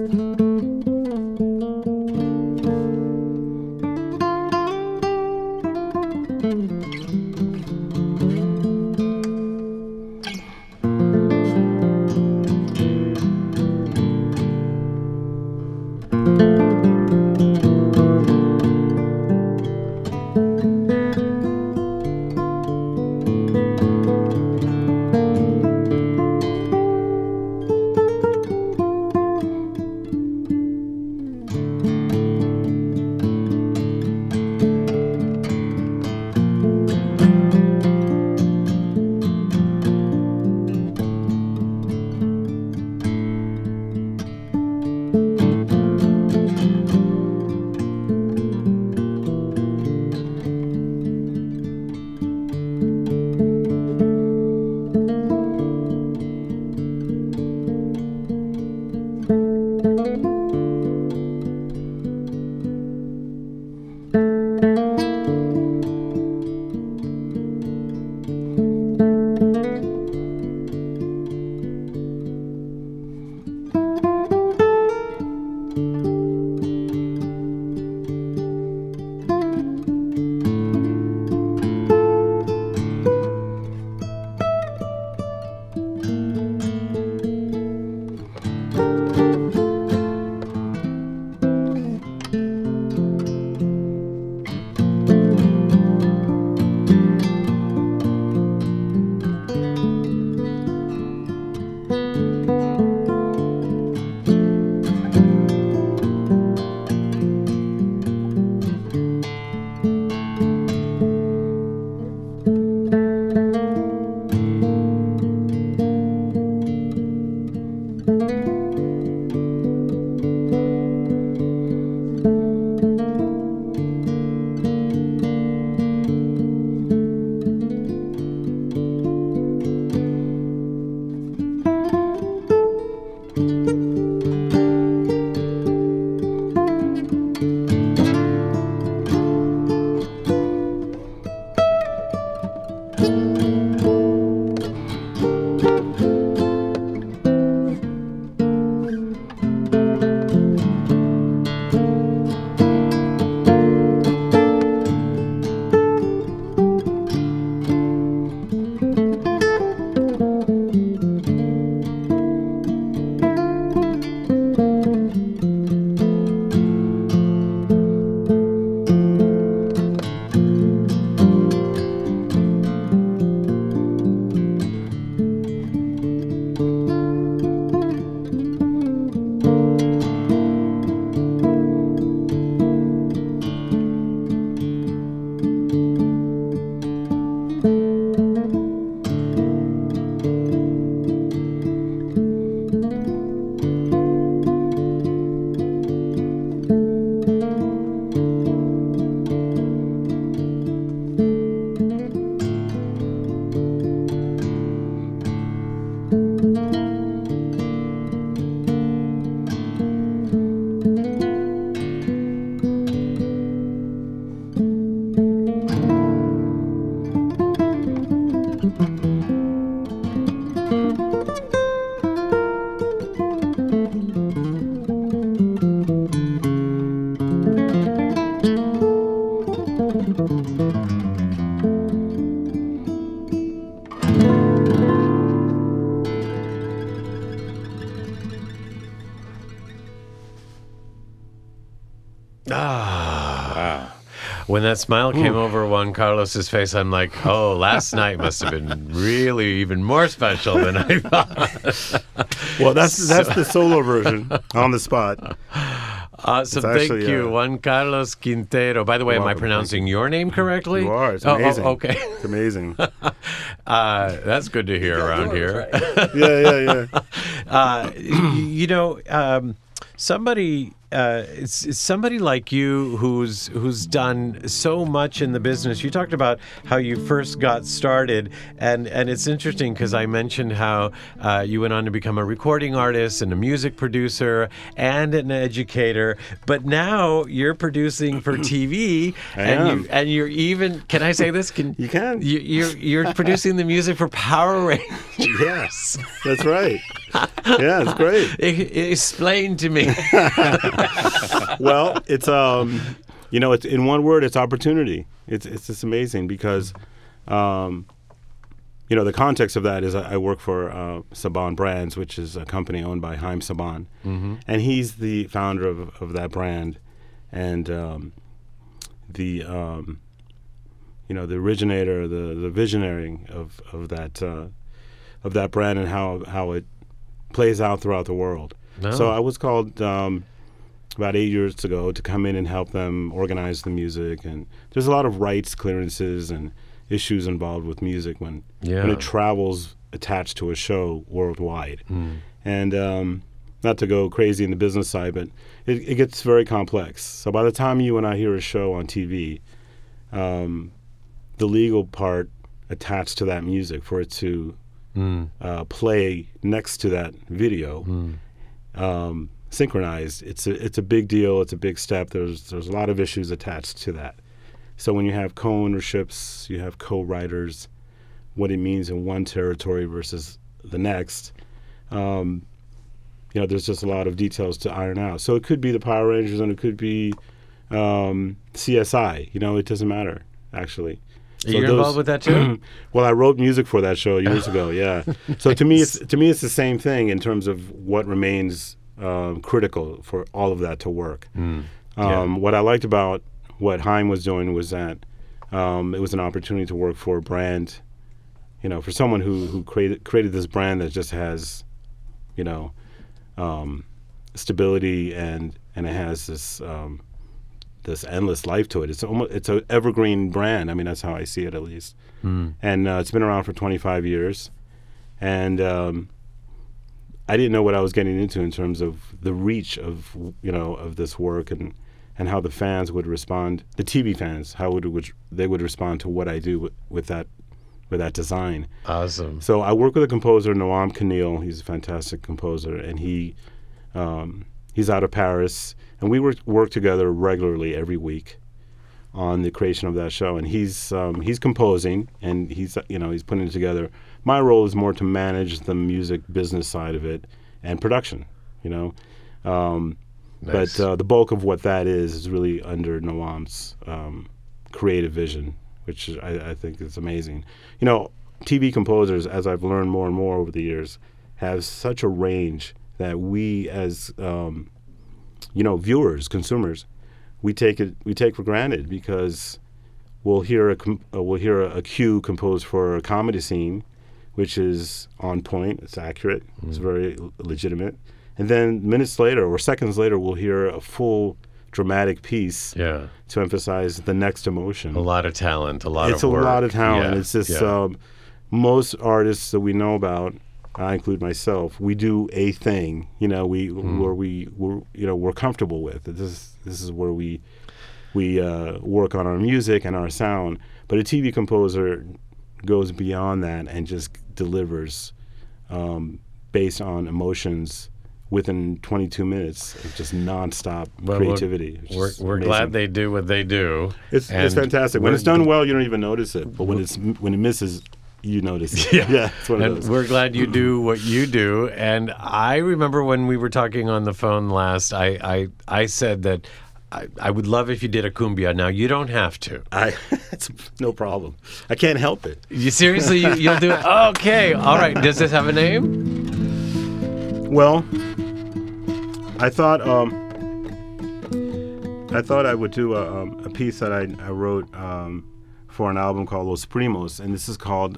When that smile came over Juan Carlos's face, I'm like, oh, last night must have been really even more special than I thought. Well, that's the solo version on the spot. Awesome. Thank you, Juan Carlos Quintero. By the way, am I pronouncing your name correctly? You are. It's amazing. Oh, okay. It's amazing. That's good to hear around here. Right. Yeah. Somebody it's somebody like you who's done so much in the business. You talked about how you first got started, and it's interesting because I mentioned how you went on to become a recording artist and a music producer and an educator, but now you're producing for TV, and you're even, can I say this? You can. You're producing the music for Power Rangers. Yes, that's right. Yeah, it's great. Explain to me. Well, it's it's in one word, it's opportunity. It's just amazing because the context of that is I work for Saban Brands, which is a company owned by Haim Saban, and he's the founder of that brand, and the originator, the visionary of that brand and how it plays out throughout the world. No. So I was called about 8 years ago to come in and help them organize the music, and there's a lot of rights clearances and issues involved with music when it travels attached to a show worldwide. And not to go crazy in the business side, but it gets very complex. So by the time you and I hear a show on TV, the legal part attached to that music for it to play next to that video, synchronized, it's a big deal. It's a big step. There's a lot of issues attached to that. So when you have co-ownerships, you have co-writers, what it means in one territory versus the next, there's just a lot of details to iron out. So it could be the Power Rangers and it could be CSI. It doesn't matter, actually. So you're involved with that too? Well, I wrote music for that show years ago. Yeah. So to me, it's the same thing in terms of what remains critical for all of that to work. What I liked about what Haim was doing was that it was an opportunity to work for a brand, for someone who created this brand that just has, stability and it has this endless life to it. It's an evergreen brand. I mean, that's how I see it, at least. And it's been around for 25 years. And I didn't know what I was getting into in terms of the reach of this work and how the fans would respond. The TV fans, how they would respond to what I do with that design. Awesome. So I work with a composer, Noam Kamil. He's a fantastic composer, and he's out of Paris. And we work together regularly every week on the creation of that show. And he's composing and he's putting it together. My role is more to manage the music business side of it and production. Nice. But the bulk of what that is really under Noam's creative vision, which I think is amazing. TV composers, as I've learned more and more over the years, have such a range that we as viewers, consumers, we take for granted because we'll hear a cue composed for a comedy scene, which is on point, it's accurate, it's very legitimate, and then minutes later or seconds later, we'll hear a full dramatic piece to emphasize the next emotion. A lot of talent, a lot of work. It's a lot of talent. It's just most artists that we know about, I include myself, we do a thing, we're comfortable with. This is where we work on our music and our sound. But a TV composer goes beyond that and just delivers based on emotions within 22 minutes of just nonstop creativity. We're glad they do what they do. It's fantastic. When it's done well, you don't even notice it. But when it misses, you notice it. Yeah, it's one of those. We're glad you do what you do. And I remember when we were talking on the phone last, I said that I would love if you did a cumbia. Now, you don't have to. It's no problem. I can't help it. You seriously? You'll do it? Okay. All right. Does this have a name? Well, I thought I thought I would do a piece that I wrote for an album called Los Primos, and this is called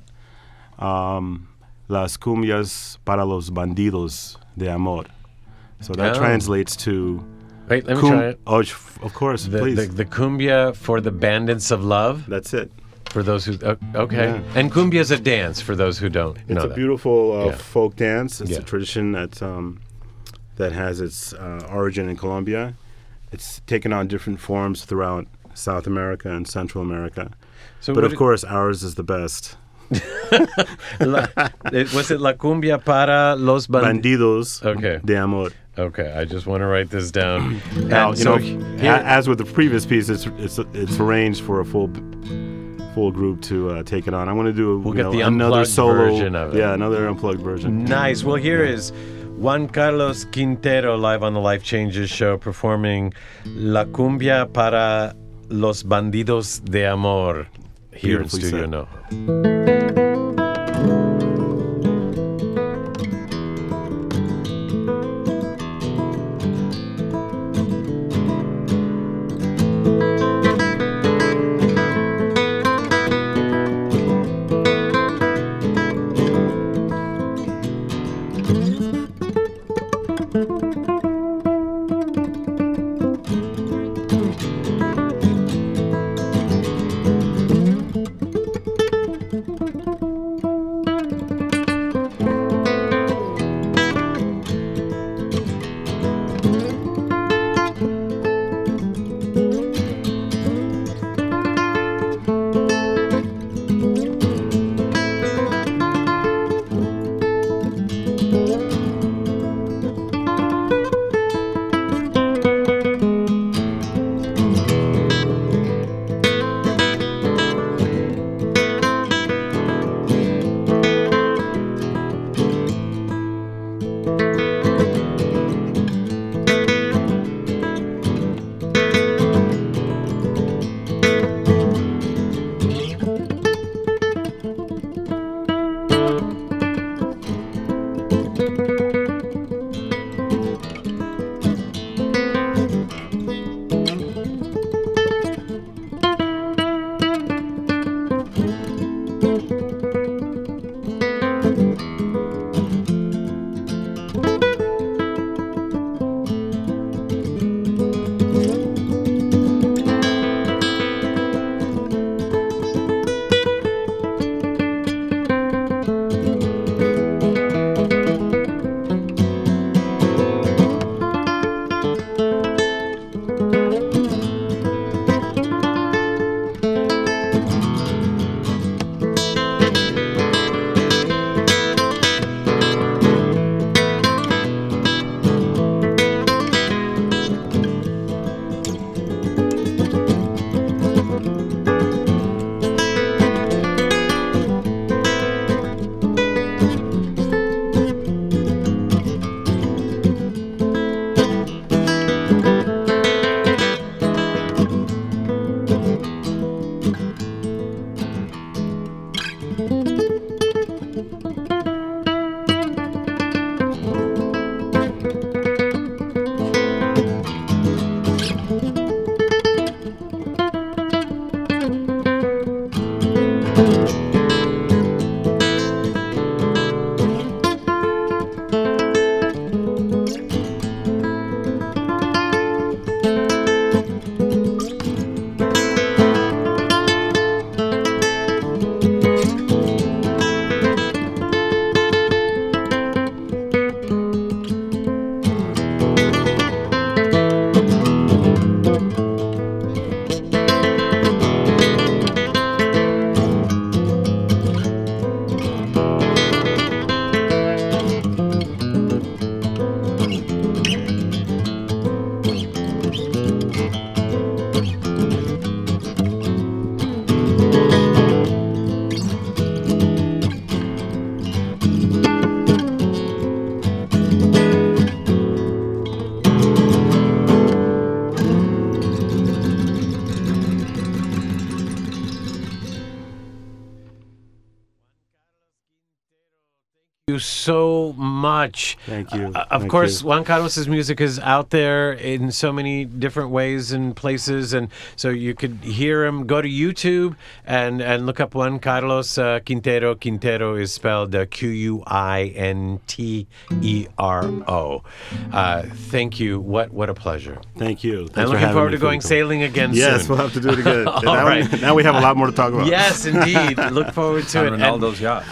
Las Cumbias para los Bandidos de Amor. So that translates to... Wait, let me try it. Oh, of course, please. The cumbia for the bandits of love? That's it. For those who... okay. Yeah. And cumbia is a dance, for those who don't know that. It's a beautiful folk dance. It's a tradition that has its origin in Colombia. It's taken on different forms throughout South America and Central America. But of course, ours is the best. Was it La Cumbia para los Bandidos de Amor? Okay, I just want to write this down. Now, as with the previous piece, it's arranged for a full group to take it on. I'm going to do another solo version of it. Yeah, another unplugged version. Nice. Well, here is Juan Carlos Quintero live on the Life Changes show performing La Cumbia para los Bandidos de Amor here in Studio No. you so much. Thank you. Of course, Juan Carlos's music is out there in so many different ways and places, and so you could hear him. Go to YouTube and look up Juan Carlos Quintero. Quintero is spelled Quintero. Thank you. What a pleasure. Thank you. I'm looking forward to going sailing again Yes, soon. we'll have to do it again. All now, right. now we have a lot more to talk about. Yes, indeed. Look forward to it. Ronaldo's yacht.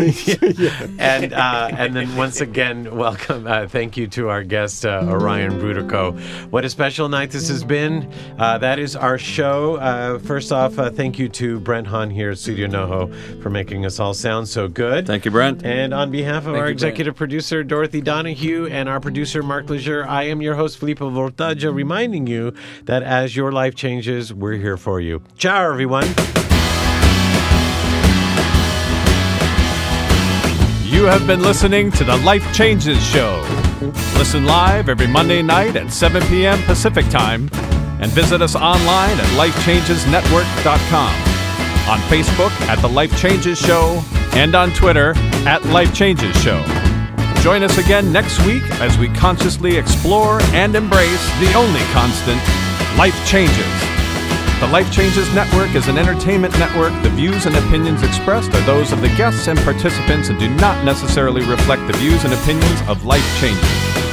And then once again, welcome. Thank you to our guest, Orion Brudico. What a special night this has been. That is our show. First off, thank you to Brent Hahn here at Studio NoHo for making us all sound so good. Thank you, Brent. And on behalf of our executive producer, Dorothy Donahue, and our producer, Mark Lejeune, I am your host, Filippo Voltaggio, reminding you that as your life changes, we're here for you. Ciao, everyone. You have been listening to the Life Changes Show. Listen live every Monday night at 7 p.m. Pacific Time and visit us online at lifechangesnetwork.com, on Facebook at The Life Changes Show, and on Twitter at Life Changes Show. Join us again next week as we consciously explore and embrace the only constant, life changes. The Life Changes Network is an entertainment network. The views and opinions expressed are those of the guests and participants and do not necessarily reflect the views and opinions of Life Changes.